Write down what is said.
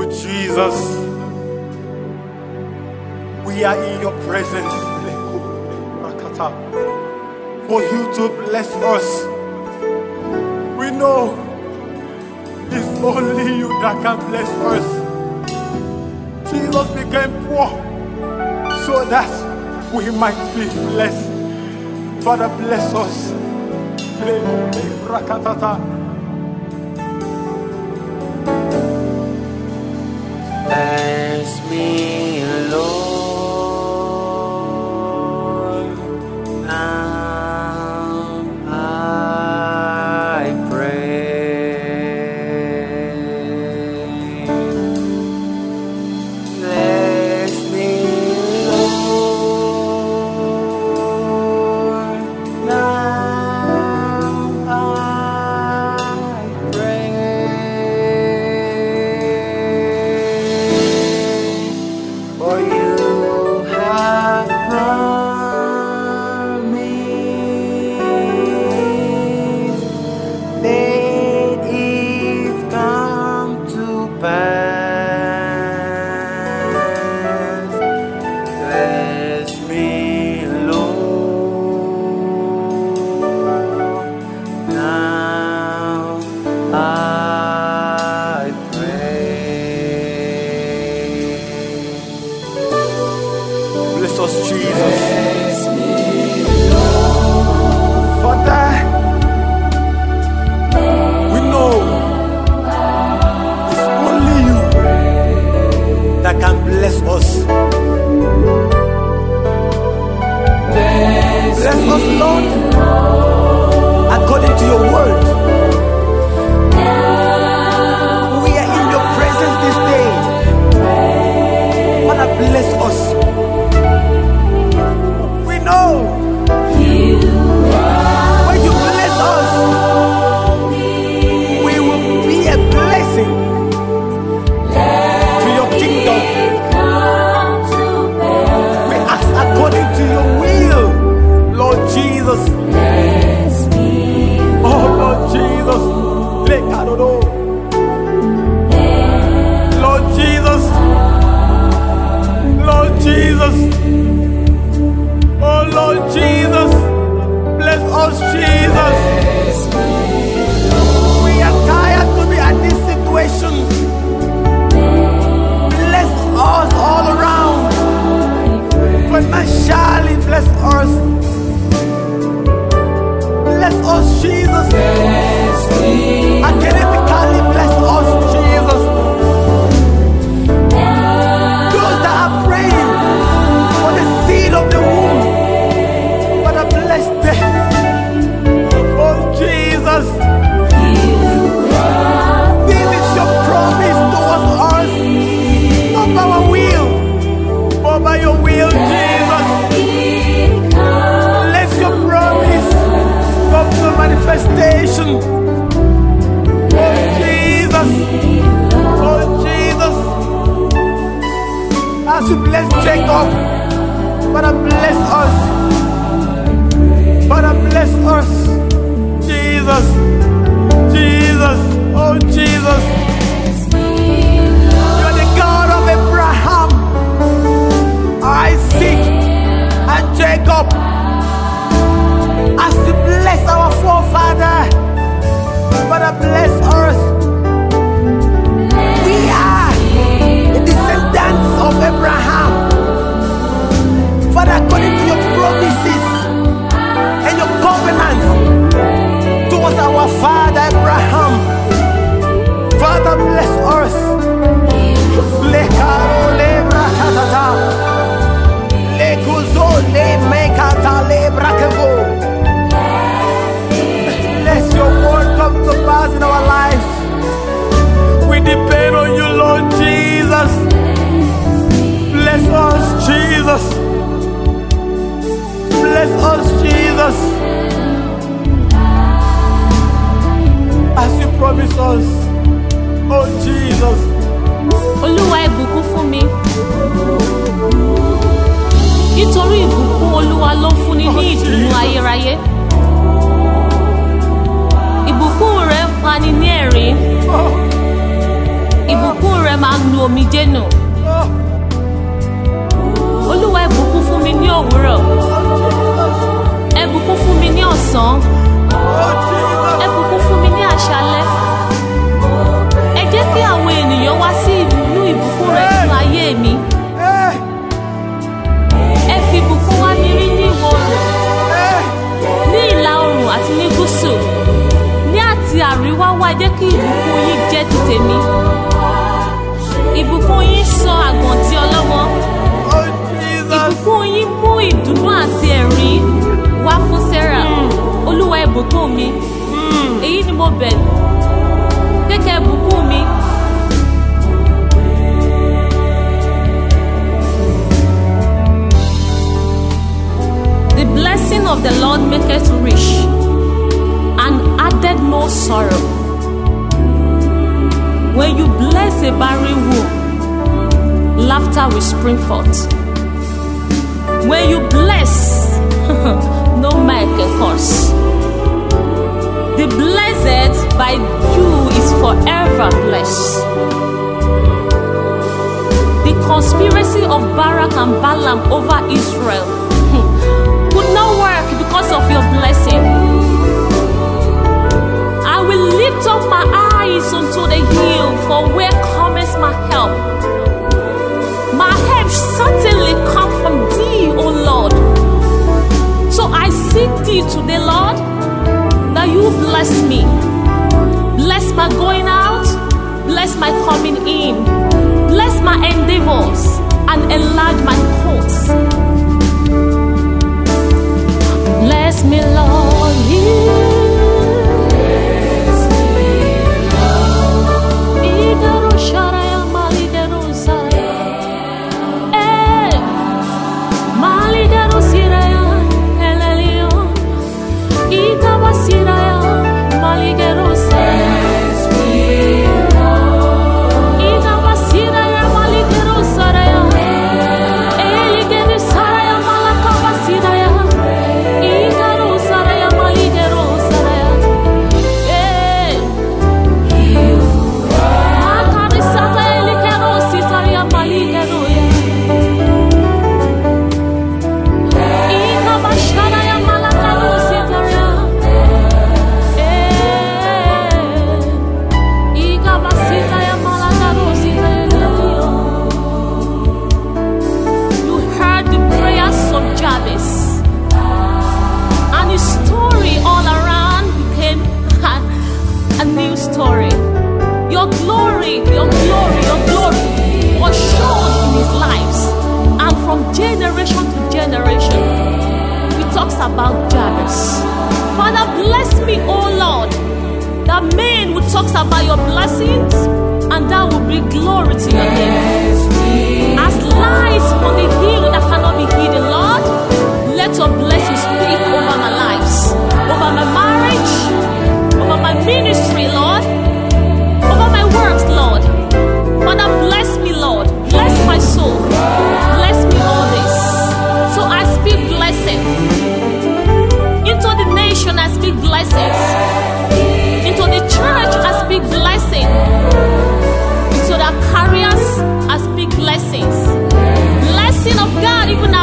Jesus, we are in your presence. For you to bless us. We know it's only you that can bless us. Jesus became poor so that we might be blessed. Father, bless us. Bless me, Lord, now I pray. Bless me, Lord, now I pray. For you have promised that it come to pass. Bless me, Lord, now I pray. Bless us, Jesus. Father, we know it's only you that can bless us. Bless us, Lord, according to your word. We are in your presence this day. Father, bless us. We know when you bless us, we will be a blessing to your kingdom. We ask according to your will, Lord Jesus. Oh, Lord Jesus. Lord Jesus. Lord Jesus. Oh, Lord Jesus. Bless us, Jesus. We are tired to be at this situation. Bless us all around. Financially, bless us. Bless us, Jesus. Academically, bless us, Jesus. Those that are praying for the seed of the womb, Father, bless them. Oh, Jesus. This is your promise towards us. Not by our will, but by your will, Jesus. Let your promise come to manifestation. Oh, Jesus. Oh, Jesus. As you bless Jacob, Father, bless us. Father, bless us. Jesus. Jesus. Oh, Jesus. You're the God of Abraham, Isaac, and Jacob. As you bless our forefather, Father, bless us. We are the descendants of Abraham. Father, according to your promises and your covenant towards our father Abraham, Father, bless us. Let your word come to pass in our lives. We depend on you, Lord Jesus. Bless us, Jesus. Bless us, Jesus. As you promise us, oh Jesus. Olúwa ìbùkún fún mi. Nítorí ìbùkún Olúwa ló fúnni ní ìdùnnú ayérayé. Ìbùkún rẹ̀ pani ní ẹ̀rín. Ìbùkún rẹ̀ máa nu omijé nù. Olúwa ẹ bùkún fún mi ní òwúrọ̀. Ẹ bùkún fún mi ní ọ̀sán. Ẹ bùkún fún mi ní àṣálẹ́. Ẹ jẹ́ kí àwọn ènìyàn wá sí ìlú ìbùkún rẹ̀ nínú ayé mi. Ẹ fi ìbùkún wá mi rí ní ìwọ̀ oòrùn, ní ìlà oòrùn àti ní gúúsù. Ní àti àríwá wá, ẹ jẹ́ kí ìbùkún yín jẹ́ ti tèmi. Ìbùkún yín sọ àgàn di ọlọ́mọ. Ìbùkún yín mú ìdùnnú àti ẹ̀rín wá fún Sarah. Olúwa ẹ bùkún mi. Èyí ni mo bẹ̀. Kẹ́kẹ́ ẹ bùkún mi. The blessing of the Lord maketh rich and added no sorrow. When you bless a barren womb, laughter will spring forth. When you bless, no man can curse. The blessed by you is forever blessed. The conspiracy of Barak and Balaam over Israel could not work because of your blessing. I will lift up my eyes unto the hill, for where cometh my help. My help certainly come from thee, O Lord. So I seek thee today, Lord, that you bless me. Bless my going out, bless my coming in, bless my endeavors, and enlarge my courts. Bless me, Lord. Bless me, Lord. Igaro sharaya maligaro saraya. Maligaro siraya elelio. Igaba siraya maligaro saraya. Bless me, Lord. Igaba siraya maligaro saraya. Eligero saraya malakaba siraya. Generation to generation, he talks about Jabez. Father, bless me, oh Lord, that men will talk about your blessings, and that will bring glory to your name. As lies on the hill that cannot be hidden, Lord, let your blessings speak over my lives, over my marriage, over my ministry, Lord, over my works, Lord. Father, bless me, Lord. Bless my soul. Bless me all this. So I speak blessing. Into the nation I speak blessings. Into the church I speak blessing. Into the careers I speak blessings. Blessing of God even